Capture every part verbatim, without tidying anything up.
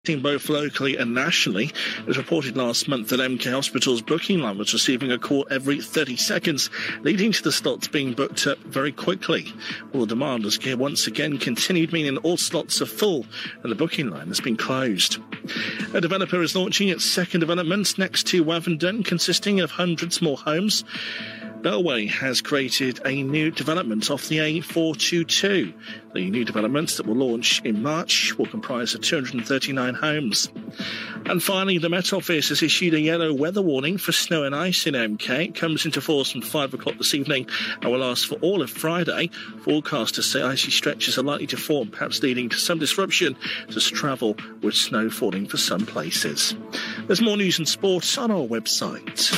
Both locally and nationally. It was reported last month that M K Hospital's booking line was receiving a call every thirty seconds, leading to the slots being booked up very quickly. All the demand has once again continued, meaning all slots are full and the booking line has been closed. A developer is launching its second development next to Wavendon, consisting of hundreds more homes. Bellway has created a new development off the A four twenty-two. The new developments that will launch in March will comprise of two hundred thirty-nine homes. And finally, the Met Office has issued a yellow weather warning for snow and ice in M K. It comes into force from five o'clock this evening and will last for all of Friday. Forecasters say icy stretches are likely to form, perhaps leading to some disruption to travel, with snow falling for some places. There's more news and sports on our website.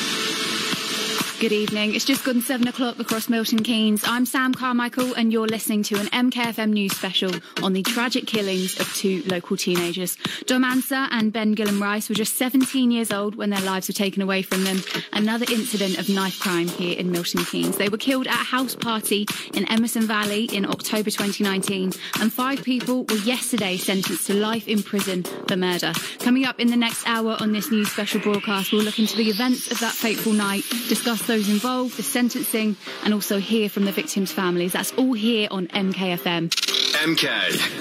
Good evening. It's just gone seven o'clock across Milton Keynes. I'm Sam Carmichael and you're listening to an M K F M news special on the tragic killings of two local teenagers. Dom Ansah and Ben Gillam Rice were just seventeen years old when their lives were taken away from them. Another incident of knife crime here in Milton Keynes. They were killed at a house party in Emerson Valley in October twenty nineteen, and five people were yesterday sentenced to life in prison for murder. Coming up in the next hour on this news special broadcast, we'll look into the events of that fateful night, discuss those involved, the sentencing, and also hear from the victims' families. That's all here on M K F M. M K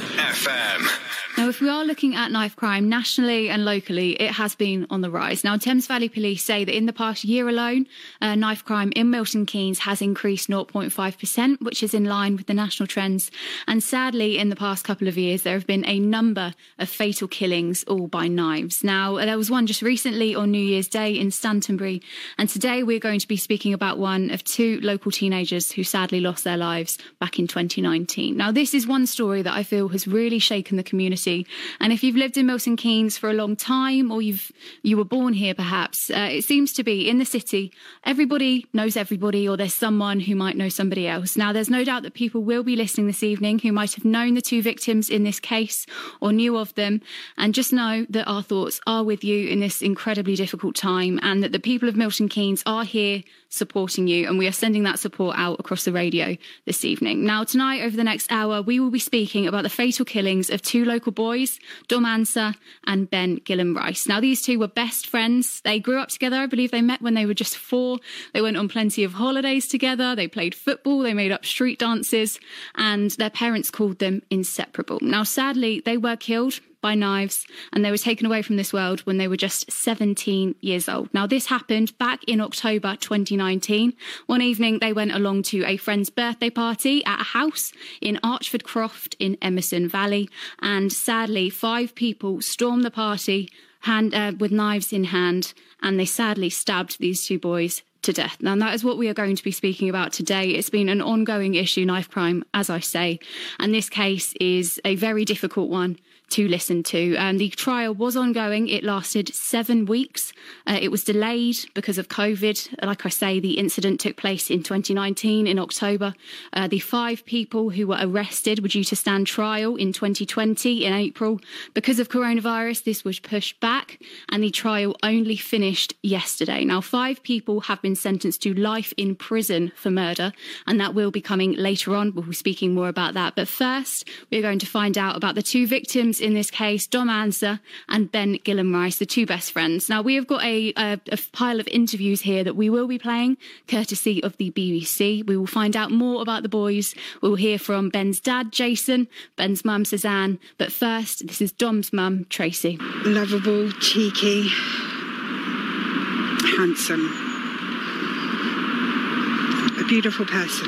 F M. Now, if we are looking at knife crime nationally and locally, it has been on the rise. Now, Thames Valley Police say that in the past year alone, uh, knife crime in Milton Keynes has increased zero point five percent, which is in line with the national trends. And sadly, in the past couple of years, there have been a number of fatal killings, all by knives. Now, there was one just recently on New Year's Day in Stantonbury. And today we're going to be speaking about one of two local teenagers who sadly lost their lives back in twenty nineteen. Now, this is one story that I feel has really shaken the community. And if you've lived in Milton Keynes for a long time, or you've you were born here perhaps, uh, it seems to be in the city, everybody knows everybody, or there's someone who might know somebody else. Now, there's no doubt that people will be listening this evening who might have known the two victims in this case or knew of them. And just know that our thoughts are with you in this incredibly difficult time, and that the people of Milton Keynes are here supporting you, and we are sending that support out across the radio this evening. Now, tonight, over the next hour, we will be speaking about the fatal killings of two local boys, Dom Ansah and Ben Gillam Rice. Now, these two were best friends. They grew up together. I believe they met when they were just four. They went on plenty of holidays together. They played football. They made up street dances, and their parents called them inseparable. Now, sadly, they were killed by knives, and they were taken away from this world when they were just seventeen years old. Now, this happened back in October twenty nineteen. One evening, they went along to a friend's birthday party at a house in Archford Croft in Emerson Valley, and sadly, five people stormed the party hand, uh, with knives in hand, and they sadly stabbed these two boys to death. Now, that is what we are going to be speaking about today. It's been an ongoing issue, knife crime, as I say, and this case is a very difficult one to listen to. Um, the trial was ongoing. It lasted seven weeks. Uh, it was delayed because of COVID. Like I say, the incident took place in twenty nineteen in October. Uh, the five people who were arrested were due to stand trial in twenty twenty in April. Because of coronavirus, this was pushed back, and the trial only finished yesterday. Now, five people have been sentenced to life in prison for murder, and that will be coming later on. We'll be speaking more about that. But first, we're going to find out about the two victims in this case, Dom Ansah and Ben Gillam Rice, the two best friends. Now, we have got a, a, a pile of interviews here that we will be playing, courtesy of the B B C. We will find out more about the boys. We'll hear from Ben's dad, Jason, Ben's mum, Suzanne. But first, this is Dom's mum, Tracy. Lovable, cheeky, handsome, a beautiful person.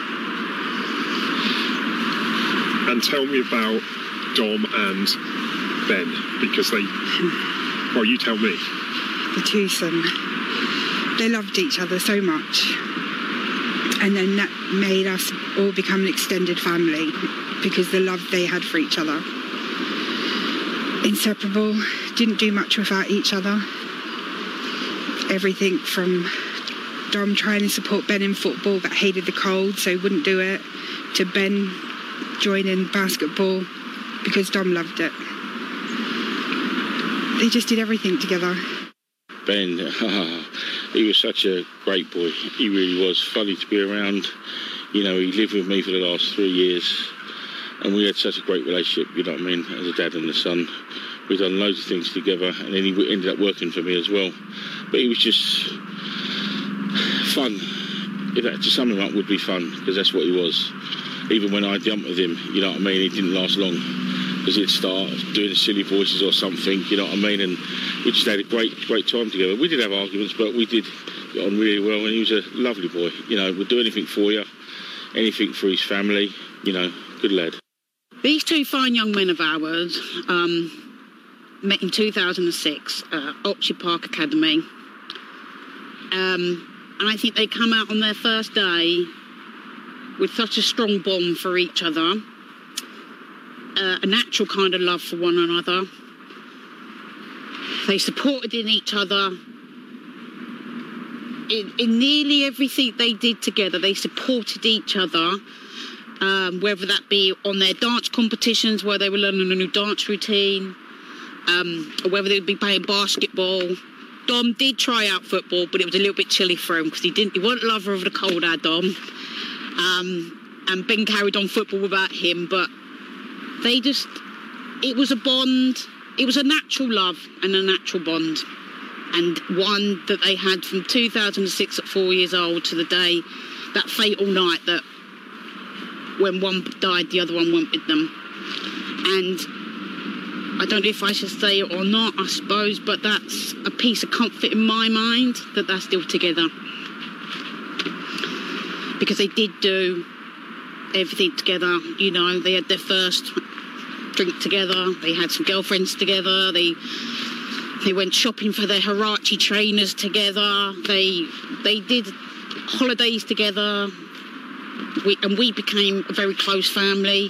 And tell me about Dom and Ben, because they, well, you tell me. The twosome. They loved each other so much. And then that made us all become an extended family because the love they had for each other. Inseparable, didn't do much without each other. Everything from Dom trying to support Ben in football but hated the cold, so wouldn't do it, to Ben joining basketball because Dom loved it. They just did everything together. Ben, he was such a great boy. He really was funny to be around. You know, he lived with me for the last three years, and we had such a great relationship, you know what I mean, as a dad and a son. We've done loads of things together, and then he ended up working for me as well. But he was just fun. If that, to sum him up, would be fun, because that's what he was. Even when I jumped with him, you know what I mean, it didn't last long, because he'd start doing silly voices or something, you know what I mean, and we just had a great, great time together. We did have arguments, but we did get on really well, and he was a lovely boy. You know, would do anything for you, anything for his family, you know, good lad. These two fine young men of ours um, met in two thousand six at Oxley Park Academy. Um, and I think they come out on their first day with such a strong bond for each other, uh, a natural kind of love for one another. They supported in each other in, in nearly everything they did together. They supported each other. Um, whether that be on their dance competitions where they were learning a new dance routine, um, or whether they would be playing basketball. Dom did try out football, but it was a little bit chilly for him because he didn't. He wasn't a lover of the cold, our Dom. Um, and Ben carried on football without him, but they just, it was a bond. It was a natural love and a natural bond, and one that they had from two thousand six at four years old to the day, that fatal night that when one died, the other one went with them. And I don't know if I should say it or not, I suppose, but that's a piece of comfort in my mind that they're still together. Because they did do everything together, you know, they had their first drink together, they had some girlfriends together, they they went shopping for their Hirachi trainers together, they they did holidays together. We, and we became a very close family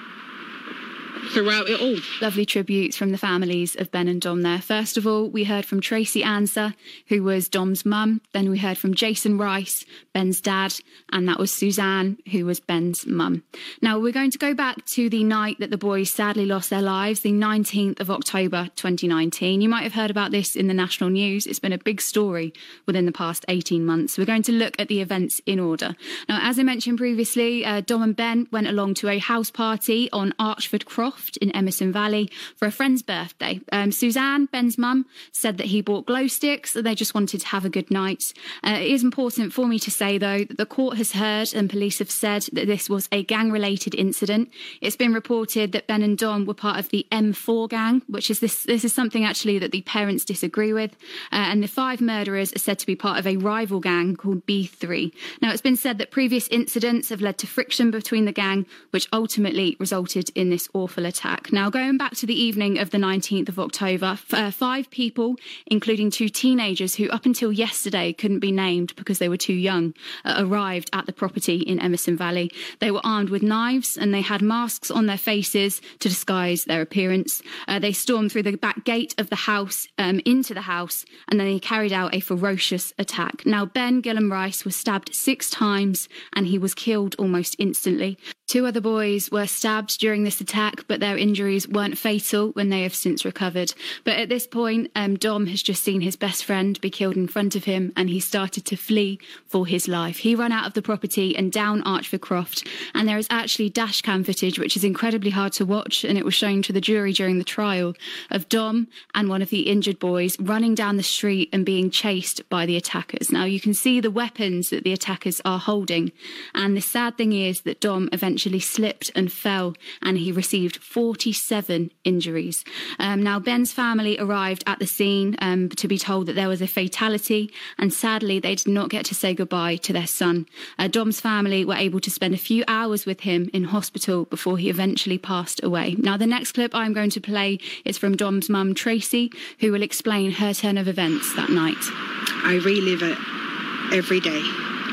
throughout it all. Lovely tributes from the families of Ben and Dom there. First of all, we heard from Tracy Anser, who was Dom's mum. Then we heard from Jason Rice, Ben's dad, and that was Suzanne, who was Ben's mum. Now, we're going to go back to the night that the boys sadly lost their lives, the nineteenth of October twenty nineteen. You might have heard about this in the national news. It's been a big story within the past eighteen months. We're going to look at the events in order. Now, as I mentioned previously, uh, Dom and Ben went along to a house party on Archford Croft in Emerson Valley for a friend's birthday. Um, Suzanne, Ben's mum, said that he bought glow sticks and they just wanted to have a good night. Uh, it is important for me to say, though, that the court has heard and police have said that this was a gang-related incident. It's been reported that Ben and Dom were part of the M four gang, which is this, this is something actually that the parents disagree with. Uh, and the five murderers are said to be part of a rival gang called B three. Now, it's been said that previous incidents have led to friction between the gang, which ultimately resulted in this awful attack. Now, going back to the evening of the nineteenth of October, uh, five people, including two teenagers who up until yesterday couldn't be named because they were too young, uh, arrived at the property in Emerson Valley. They were armed with knives and they had masks on their faces to disguise their appearance. Uh, they stormed through the back gate of the house um, into the house, and then they carried out a ferocious attack. Now, Ben Gillam Rice was stabbed six times and he was killed almost instantly. Two other boys were stabbed during this attack, but their injuries weren't fatal when they have since recovered. But at this point, um, Dom has just seen his best friend be killed in front of him, and he started to flee for his life. He ran out of the property and down Archford Croft, and there is actually dash cam footage, which is incredibly hard to watch, and it was shown to the jury during the trial, of Dom and one of the injured boys running down the street and being chased by the attackers. Now, you can see the weapons that the attackers are holding, and the sad thing is that Dom eventually slipped and fell, and he received forty-seven injuries. Um, now, Ben's family arrived at the scene um, to be told that there was a fatality, and sadly, they did not get to say goodbye to their son. Uh, Dom's family were able to spend a few hours with him in hospital before he eventually passed away. Now, the next clip I'm going to play is from Dom's mum, Tracy, who will explain her turn of events that night. I relive it every day.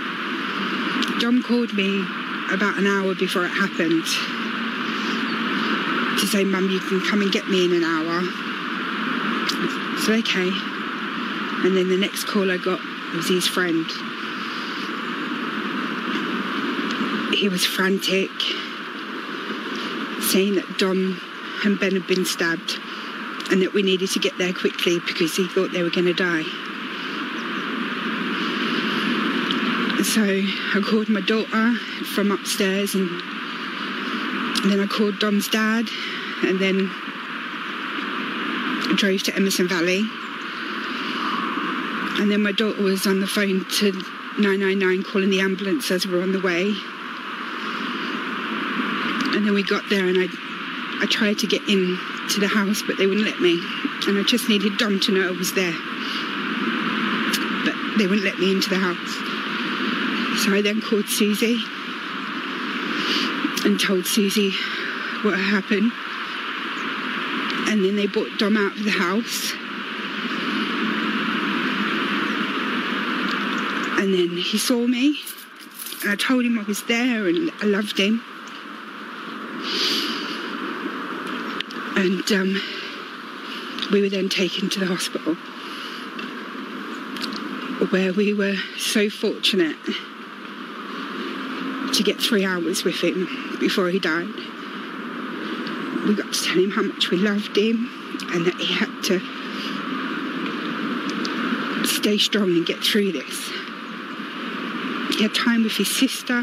Dom called me about an hour before it happened to say, Mum, you can come and get me in an hour. So, okay. And then the next call I got was his friend. He was frantic, saying that Dom and Ben had been stabbed and that we needed to get there quickly because he thought they were going to die. So I called my daughter from upstairs, and, and then I called Dom's dad, and then drove to Emerson Valley. And then my daughter was on the phone to nine nine nine calling the ambulance as we were on the way. And then we got there and I I tried to get in to the house, but they wouldn't let me. And I just needed Dom to know I was there. But they wouldn't let me into the house. So I then called Susie and told Susie what had happened. And then they brought Dom out of the house. And then he saw me. And I told him I was there and I loved him. And um, we were then taken to the hospital, where we were so fortunate to get three hours with him before he died. We got to tell him how much we loved him and that he had to stay strong and get through this. He had time with his sister,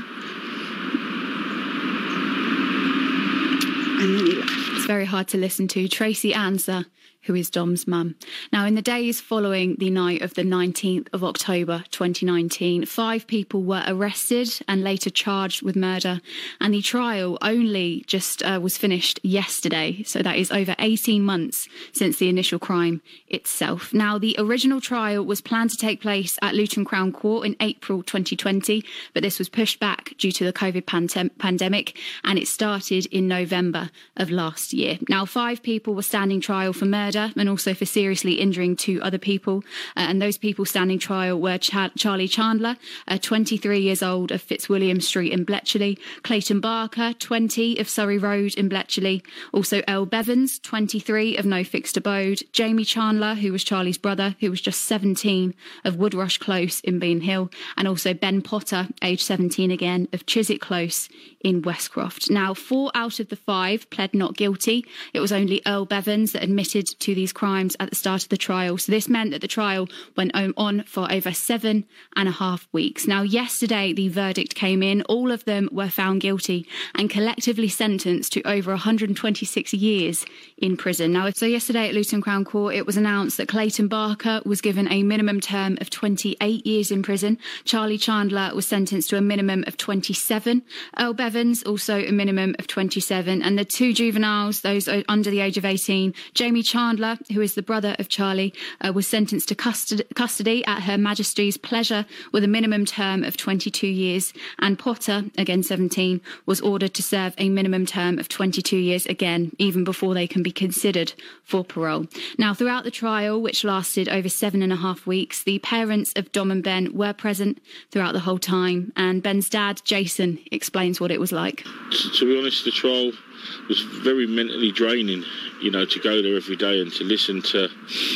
and then he left. It's very hard to listen to. Tracy Anser, who is Dom's mum. Now, in the days following the night of the nineteenth of October twenty nineteen, five people were arrested and later charged with murder, and the trial only just uh, was finished yesterday, so that is over eighteen months since the initial crime itself. Now, the original trial was planned to take place at Luton Crown Court in April twenty twenty, but this was pushed back due to the COVID pandem- pandemic, and it started in November of last year. Now, five people were standing trial for murder and also for seriously injuring two other people. Uh, and those people standing trial were Ch- Charlie Chandler, uh, twenty-three years old, of Fitzwilliam Street in Bletchley, Clayton Barker, twenty, of Surrey Road in Bletchley, also Earl Bevans, twenty-three, of No Fixed Abode, Jamie Chandler, who was Charlie's brother, who was just seventeen, of Woodrush Close in Bean Hill, and also Ben Potter, aged seventeen again, of Chiswick Close in Westcroft. Now, four out of the five pled not guilty. It was only Earl Bevans that admitted to these crimes at the start of the trial. So this meant that the trial went on for over seven and a half weeks. Now, yesterday, the verdict came in. All of them were found guilty and collectively sentenced to over one hundred twenty-six years in prison. Now, so yesterday at Luton Crown Court, it was announced that Clayton Barker was given a minimum term of twenty-eight years in prison. Charlie Chandler was sentenced to a minimum of twenty-seven. Earl Bevans, also a minimum of twenty-seven. And the two juveniles, those under the age of eighteen, Jamie Chandler, who is the brother of Charlie, uh, was sentenced to custody, custody at Her Majesty's pleasure with a minimum term of twenty-two years. And Potter, again seventeen, was ordered to serve a minimum term of twenty-two years again, even before they can be considered for parole. Now, throughout the trial, which lasted over seven and a half weeks, the parents of Dom and Ben were present throughout the whole time. And Ben's dad, Jason, explains what it was like. To be honest, the trial was very mentally draining, you know, to go there every day and to listen to,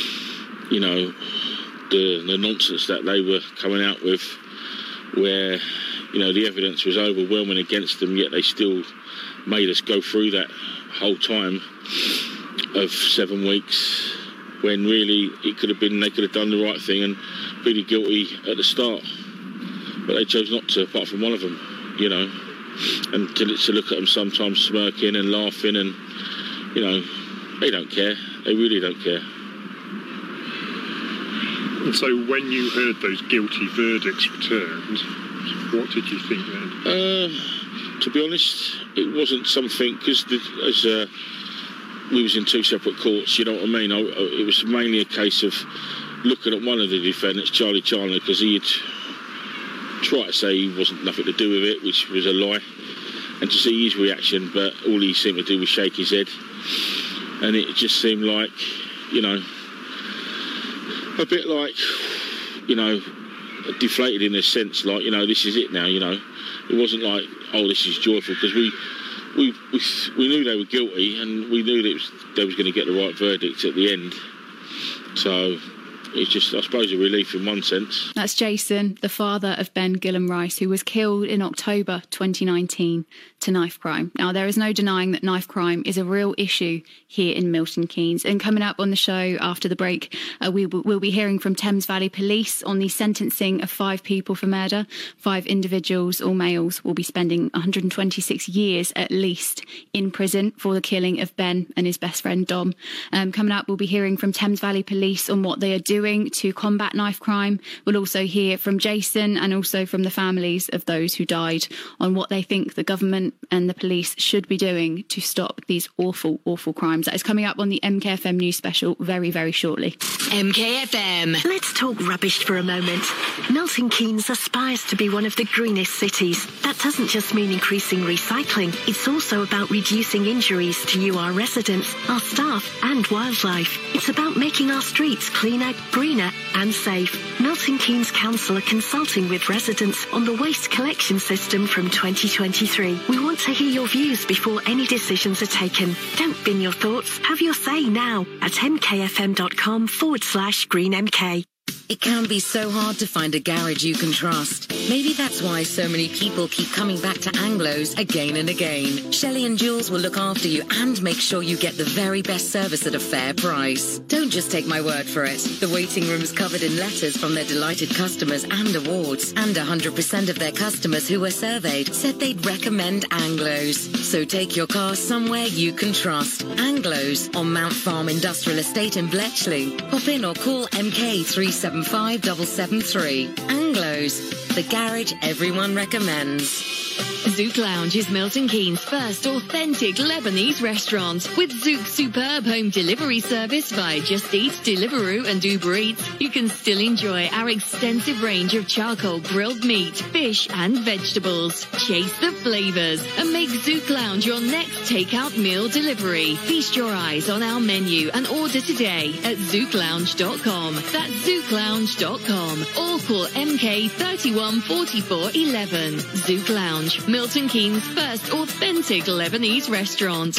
you know, the, the nonsense that they were coming out with, where, you know, the evidence was overwhelming against them, yet they still made us go through that whole time of seven weeks when really it could have been, they could have done the right thing and pleaded guilty at the start. But they chose not to, apart from one of them, you know, and to, to look at them sometimes smirking and laughing and, you know, they don't care. They really don't care. And so when you heard those guilty verdicts returned, what did you think then? Uh, to be honest, it wasn't something, because as uh, we was in two separate courts, you know what I mean? I, I, it was mainly a case of looking at one of the defendants, Charlie Chandler, because he had tried to say he wasn't nothing to do with it, which was a lie, and to see his reaction, but all he seemed to do was shake his head. And it just seemed like, you know, a bit like, you know, deflated in a sense, like, you know, this is it now, you know. It wasn't like, oh, this is joyful, because we, we we we knew they were guilty, and we knew that it was, they was going to get the right verdict at the end. So it's just, I suppose, a relief in one sense. That's Jason, the father of Ben Gillam Rice, who was killed in October twenty nineteen to knife crime. Now, there is no denying that knife crime is a real issue here in Milton Keynes. And coming up on the show after the break, uh, we will we'll be hearing from Thames Valley Police on the sentencing of five people for murder. Five individuals, all males, will be spending one hundred twenty-six years at least in prison for the killing of Ben and his best friend Dom. Um, coming up, we'll be hearing from Thames Valley Police on what they are doing to combat knife crime. We'll also hear from Jason and also from the families of those who died on what they think the government and the police should be doing to stop these awful, awful crimes. That is coming up on the M K F M News Special very, very shortly. M K F M. Let's talk rubbish for a moment. Milton Keynes aspires to be one of the greenest cities. That doesn't just mean increasing recycling. It's also about reducing injuries to you, our residents, our staff and wildlife. It's about making our streets cleaner, greener and safe. Milton Keynes Council are consulting with residents on the waste collection system from twenty twenty-three. We want to hear your views before any decisions are taken. Don't bin your thoughts. Have your say now at mkfm.com forward slash greenmk. It can be so hard to find a garage you can trust. Maybe that's why so many people keep coming back to Anglo's again and again. Shelley and Jules will look after you and make sure you get the very best service at a fair price. Don't just take my word for it. The waiting room's covered in letters from their delighted customers and awards. And one hundred percent of their customers who were surveyed said they'd recommend Anglo's. So take your car somewhere you can trust. Anglo's on Mount Farm Industrial Estate in Bletchley. Pop in or call M K three seven five seven seven three. Anglo's, the garage everyone recommends. Zouk Lounge is Milton Keynes' first authentic Lebanese restaurant. With Zouk's superb home delivery service via Just Eat, Deliveroo and Uber Eats, you can still enjoy our extensive range of charcoal grilled meat, fish and vegetables. Chase the flavours and make Zouk Lounge your next takeout meal delivery. Feast your eyes on our menu and order today at zouk lounge dot com. That's zouk lounge dot com or call M K thirty-one forty-four eleven. Zouk Lounge, Milton Keynes' first authentic Lebanese restaurant.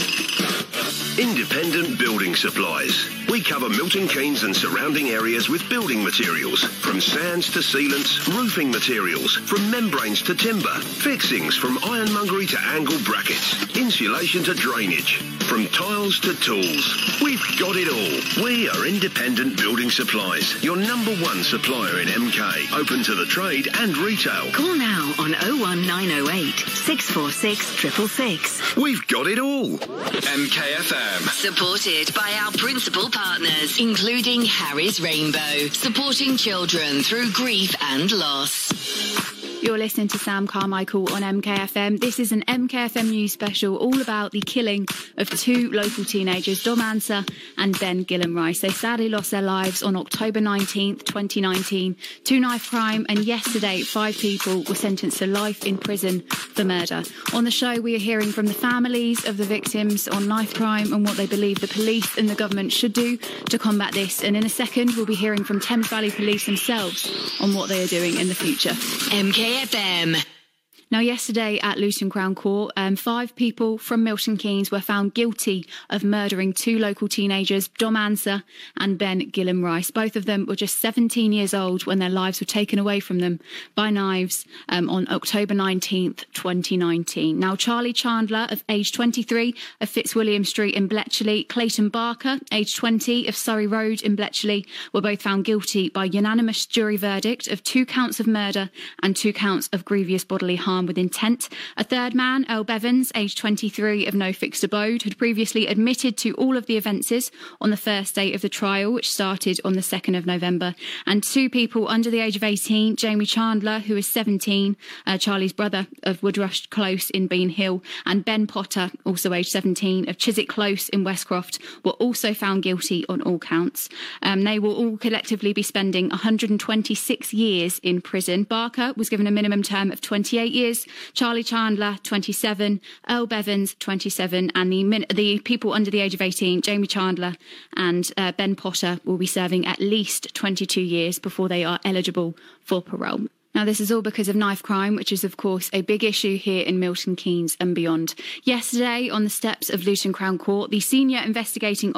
Independent Building Supplies. We cover Milton Keynes and surrounding areas with building materials, from sands to sealants, roofing materials, from membranes to timber, fixings from ironmongery to angle brackets, insulation to drainage, from tiles to tools. We've got it all. We are Independent Building Supplies, your number one supplier in M K, open to the trade and retail. Call now on oh one nine oh eight, six four six, six six six. We've got it all. M K F M. Supported by our principal partners, including Harry's Rainbow, supporting children through grief and loss. You're listening to Sam Carmichael on M K F M. This is an M K F M News special all about the killing of two local teenagers, Dom Ansah and Ben Gillenrice. They sadly lost their lives on October nineteenth, twenty nineteen to knife crime, and yesterday five people were sentenced to life in prison for murder. On the show, we are hearing from the families of the victims on knife crime and what they believe the police and the government should do to combat this. And in a second, we'll be hearing from Thames Valley Police themselves on what they are doing in the future. M K F M. Now, yesterday at Luton Crown Court, um, five people from Milton Keynes were found guilty of murdering two local teenagers, Dom Ansah and Ben Gillenrice. Both of them were just seventeen years old when their lives were taken away from them by knives um, on October nineteenth, twenty nineteen. Now, Charlie Chandler, of age twenty-three, of Fitzwilliam Street in Bletchley, Clayton Barker, age twenty, of Surrey Road in Bletchley, were both found guilty by unanimous jury verdict of two counts of murder and two counts of grievous bodily harm with intent. A third man, Earl Bevans, aged twenty-three, of no fixed abode, had previously admitted to all of the offences on the first day of the trial, which started on the second of November. And two people under the age of eighteen, Jamie Chandler, who is seventeen, uh, Charlie's brother, of Woodrush Close in Bean Hill, and Ben Potter, also aged seventeen, of Chiswick Close in Westcroft, were also found guilty on all counts. Um, they will all collectively be spending one hundred twenty-six years in prison. Barker was given a minimum term of twenty-eight years, Charlie Chandler, twenty-seven, Earl Bevans, twenty-seven, and the min- the people under the age of eighteen, Jamie Chandler and uh, Ben Potter, will be serving at least twenty-two years before they are eligible for parole. Now, this is all because of knife crime, which is, of course, a big issue here in Milton Keynes and beyond. Yesterday, on the steps of Luton Crown Court, the senior investigating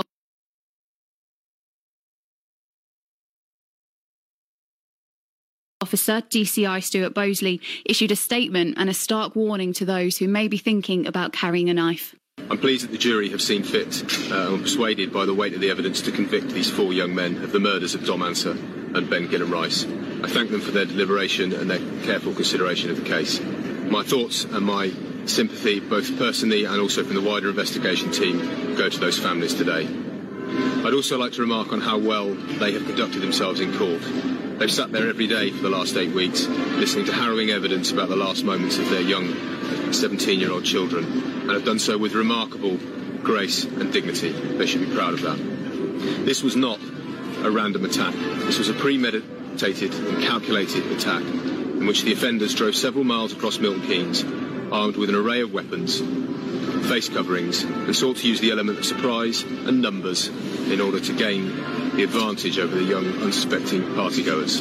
Officer, D C I Stuart Bosley, issued a statement and a stark warning to those who may be thinking about carrying a knife. I'm pleased that the jury have seen fit uh, and persuaded by the weight of the evidence to convict these four young men of the murders of Dom Ansah and Ben Gillan-Rice. I thank them for their deliberation and their careful consideration of the case. My thoughts and my sympathy, both personally and also from the wider investigation team, go to those families today. I'd also like to remark on how well they have conducted themselves in court. They've sat there every day for the last eight weeks, listening to harrowing evidence about the last moments of their young seventeen-year-old children, and have done so with remarkable grace and dignity. They should be proud of that. This was not a random attack. This was a premeditated and calculated attack in which the offenders drove several miles across Milton Keynes, armed with an array of weapons, face coverings, and sought to use the element of surprise and numbers in order to gain the advantage over the young, unsuspecting partygoers.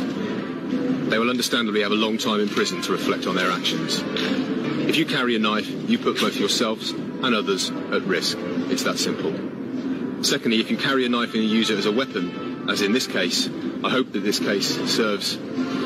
They will understandably have a long time in prison to reflect on their actions. If you carry a knife, you put both yourselves and others at risk. It's that simple. Secondly, if you carry a knife and you use it as a weapon, as in this case, I hope that this case serves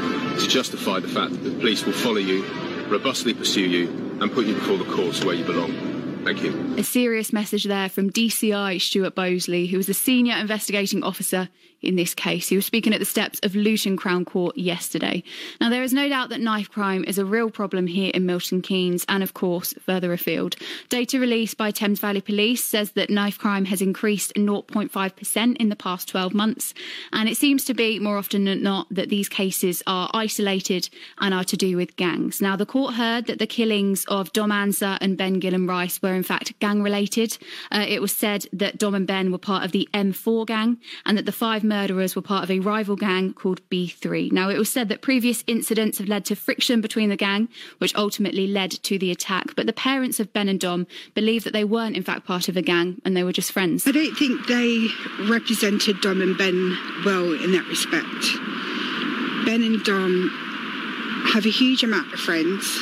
to justify the fact that the police will follow you, robustly pursue you, and put you before the courts where you belong. Thank you. A serious message there from D C I Stuart Bosley, who was the senior investigating officer in this case. He was speaking at the steps of Luton Crown Court yesterday. Now, there is no doubt that knife crime is a real problem here in Milton Keynes and, of course, further afield. Data released by Thames Valley Police says that knife crime has increased zero point five percent in the past twelve months. And it seems to be, more often than not, that these cases are isolated and are to do with gangs. Now, the court heard that the killings of Dom Ansah and Ben Gillan-Rice were, in fact, gang-related. Uh, it was said that Dom and Ben were part of the M four gang and that the five murderers were part of a rival gang called B three. Now, it was said that previous incidents have led to friction between the gang, which ultimately led to the attack. But the parents of Ben and Dom believe that they weren't, in fact, part of a gang and they were just friends. I don't think they represented Dom and Ben well in that respect. Ben and Dom have a huge amount of friends,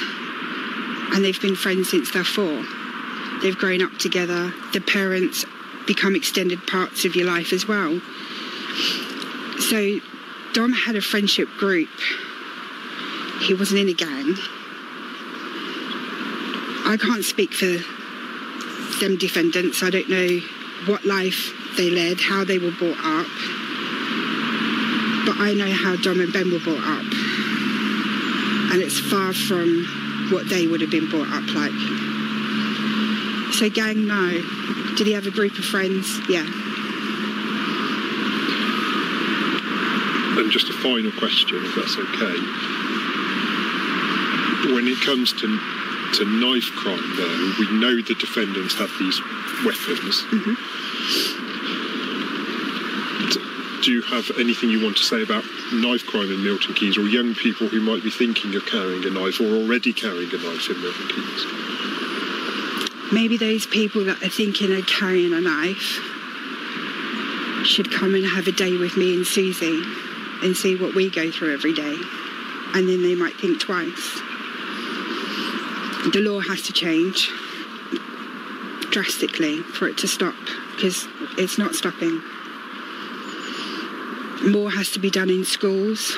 and they've been friends since they're four. They've grown up together. The parents become extended parts of your life as well. So Dom had a friendship group. He wasn't in a gang. I can't speak for them defendants. I don't know what life they led, how they were brought up. But I know how Dom and Ben were brought up. And it's far from what they would have been brought up like. So gang, no. Did he have a group of friends? Yeah. And just a final question, if that's okay. When it comes to to knife crime, though, we know the defendants have these weapons. Mm-hmm. Do you have anything you want to say about knife crime in Milton Keynes, or young people who might be thinking of carrying a knife or already carrying a knife in Milton Keynes? Maybe those people that are thinking of carrying a knife should come and have a day with me and Susie and see what we go through every day. And then they might think twice. The law has to change drastically for it to stop, because it's not stopping. More has to be done in schools.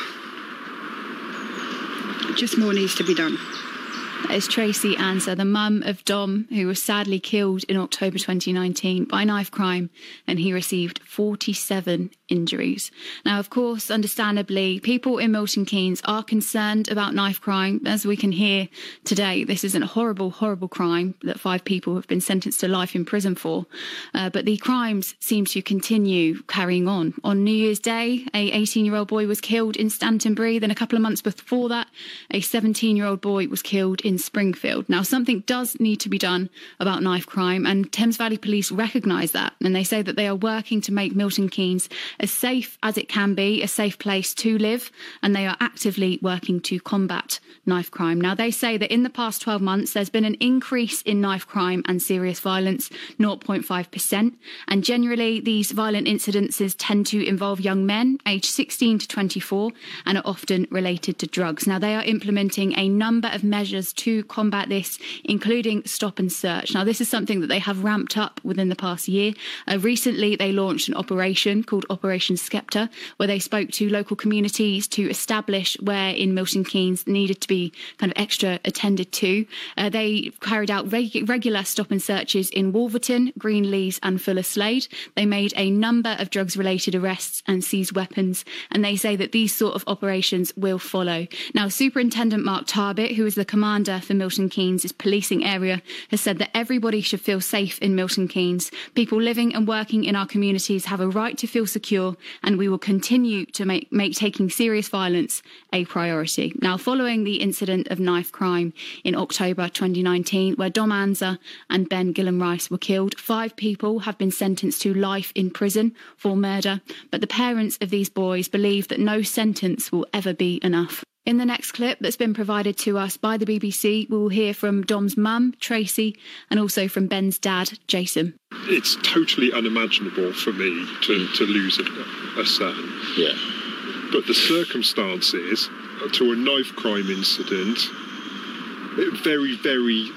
Just more needs to be done. That is Tracy Ansah, the mum of Dom, who was sadly killed in October twenty nineteen by knife crime, and he received forty-seven injuries. Now, of course, understandably, people in Milton Keynes are concerned about knife crime. As we can hear today, this is a horrible, horrible crime that five people have been sentenced to life in prison for. Uh, but the crimes seem to continue carrying on. On New Year's Day, a eighteen-year-old boy was killed in Stantonbury. Then a couple of months before that, a seventeen-year-old boy was killed in Springfield. Now, something does need to be done about knife crime, and Thames Valley Police recognise that, and they say that they are working to make Milton Keynes as safe as it can be, a safe place to live, and they are actively working to combat knife crime. Now, they say that in the past twelve months, there's been an increase in knife crime and serious violence, zero point five percent, and generally these violent incidences tend to involve young men aged sixteen to twenty-four and are often related to drugs. Now, they are implementing a number of measures to combat this, including stop and search. Now, this is something that they have ramped up within the past year. Uh, recently, they launched an operation called Operation Operation Skepta, where they spoke to local communities to establish where in Milton Keynes needed to be kind of extra attended to. Uh, they carried out reg- regular stop and searches in Wolverton, Greenlees and Fuller Slade. They made a number of drugs-related arrests and seized weapons, and they say that these sort of operations will follow. Now, Superintendent Mark Tarbit, who is the commander for Milton Keynes' policing area, has said that everybody should feel safe in Milton Keynes. People living and working in our communities have a right to feel secure, and we will continue to make, make taking serious violence a priority. Now, following the incident of knife crime in October twenty nineteen, where Dom Anza and Ben Gillen-Rice were killed, five people have been sentenced to life in prison for murder, but the parents of these boys believe that no sentence will ever be enough. In the next clip that's been provided to us by the B B C, we will hear from Dom's mum, Tracy, and also from Ben's dad, Jason. It's totally unimaginable for me to, to lose a, a son. Yeah. But the circumstances to a knife crime incident, very, very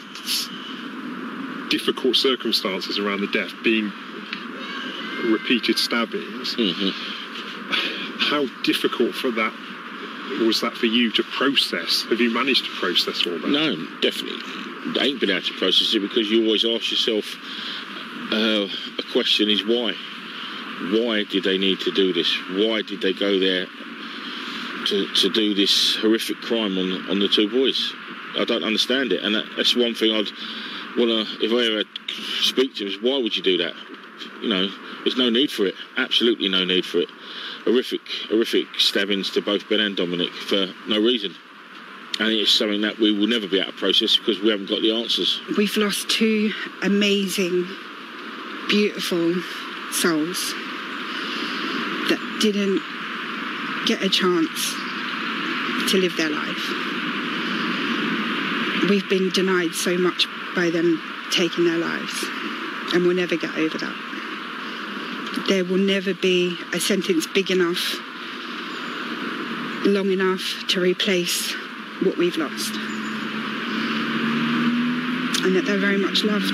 difficult circumstances around the death, being repeated stabbings. Mm-hmm. How difficult for that was that for you to process? Have you managed to process all that? No, definitely. I ain't been able to process it, because you always ask yourself, uh, a question is why? Why did they need to do this? Why did they go there to, to do this horrific crime on, on the two boys? I don't understand it, and that, that's one thing I'd want to, if I ever speak to them, is why would you do that? You know, there's no need for it. Absolutely no need for it. Horrific, horrific stabbings to both Ben and Dominic for no reason. And it's something that we will never be able to process because we haven't got the answers. We've lost two amazing, beautiful souls that didn't get a chance to live their life. We've been denied so much by them taking their lives, and we'll never get over that. There will never be a sentence big enough, long enough to replace what we've lost. And that they're very much loved.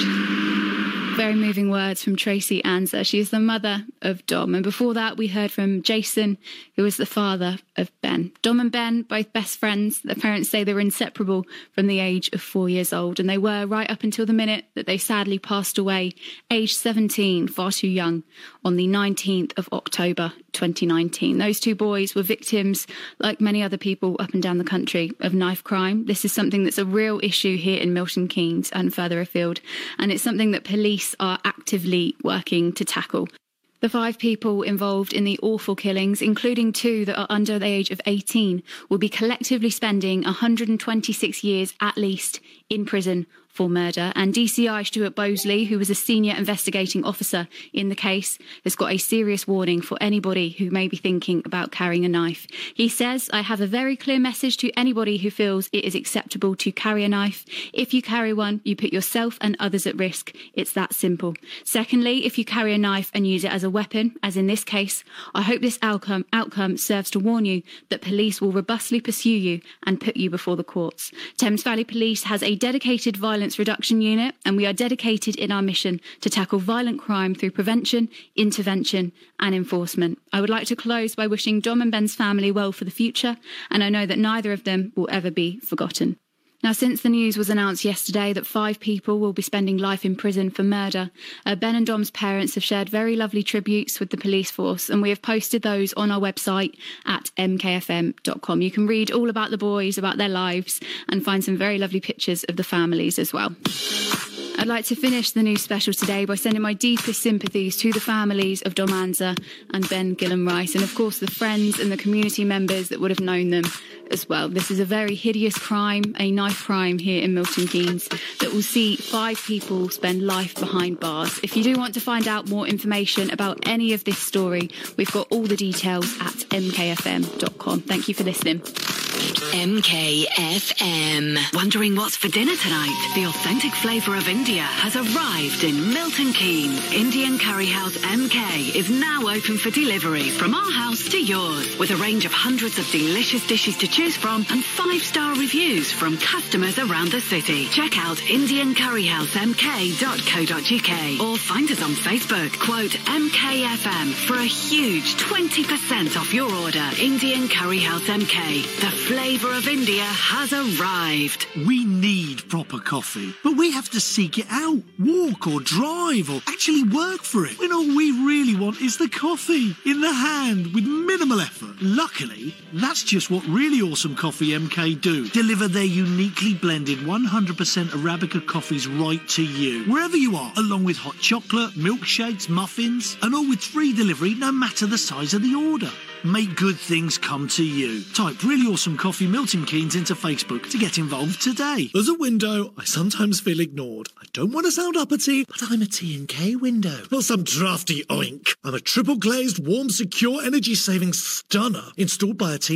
Very moving words from Tracy Anza. She is the mother of Dom. And before that, we heard from Jason, who was the father of Ben. Dom and Ben, both best friends. Their parents say they were inseparable from the age of four years old. And they were right up until the minute that they sadly passed away, aged seventeen, far too young, on the nineteenth of October, twenty nineteen. Those two boys were victims, like many other people up and down the country, of knife crime. This is something that's a real issue here in Milton Keynes and further afield. And it's something that police are actively working to tackle. The five people involved in the awful killings, including two that are under the age of eighteen, will be collectively spending one hundred twenty-six years at least in prison for murder. And D C I Stuart Bosley, who was a senior investigating officer in the case, has got a serious warning for anybody who may be thinking about carrying a knife. He says, "I have a very clear message to anybody who feels it is acceptable to carry a knife. If you carry one, you put yourself and others at risk. It's that simple. Secondly, if you carry a knife and use it as a weapon, as in this case, I hope this outcome, outcome serves to warn you that police will robustly pursue you and put you before the courts." Thames Valley Police has a dedicated violence reduction unit, and we are dedicated in our mission to tackle violent crime through prevention, intervention and enforcement. I would like to close by wishing Dom and Ben's family well for the future, and I know that neither of them will ever be forgotten. Now, since the news was announced yesterday that five people will be spending life in prison for murder, uh, Ben and Dom's parents have shared very lovely tributes with the police force, and we have posted those on our website at m k f m dot com. You can read all about the boys, about their lives, and find some very lovely pictures of the families as well. I'd like to finish the news special today by sending my deepest sympathies to the families of Dom Anza and Ben Gillen-Rice, and of course the friends and the community members that would have known them as well. This is a very hideous crime, a knife crime here in Milton Keynes, that will see five people spend life behind bars. If you do want to find out more information about any of this story, we've got all the details at m k f m dot com. Thank you for listening. M K F M. Wondering what's for dinner tonight? The authentic flavour of India has arrived in Milton Keynes. Indian Curry House M K is now open for delivery from our house to yours, with a range of hundreds of delicious dishes to choose from and five-star reviews from customers around the city. Check out indian curry house m k dot co dot u k or find us on Facebook. Quote M K F M for a huge twenty percent off your order. Indian Curry House M K. The flavour of India has arrived. We need proper coffee, but we have to seek it out, walk or drive or actually work for it, when all we really want is the coffee in the hand with minimal effort. Luckily, that's just what Really Awesome Coffee M K do. Deliver their uniquely blended one hundred percent Arabica coffees right to you, wherever you are, along with hot chocolate, milkshakes, muffins, and all with free delivery no matter the size of the order. Make good things come to you. Type Really Awesome Coffee Milton Keynes into Facebook to get involved today. As a window, I sometimes feel ignored. I don't want to sound uppity, but I'm a T and K window. Not some drafty oink. I'm a triple glazed, warm, secure, energy-saving stunner installed by a team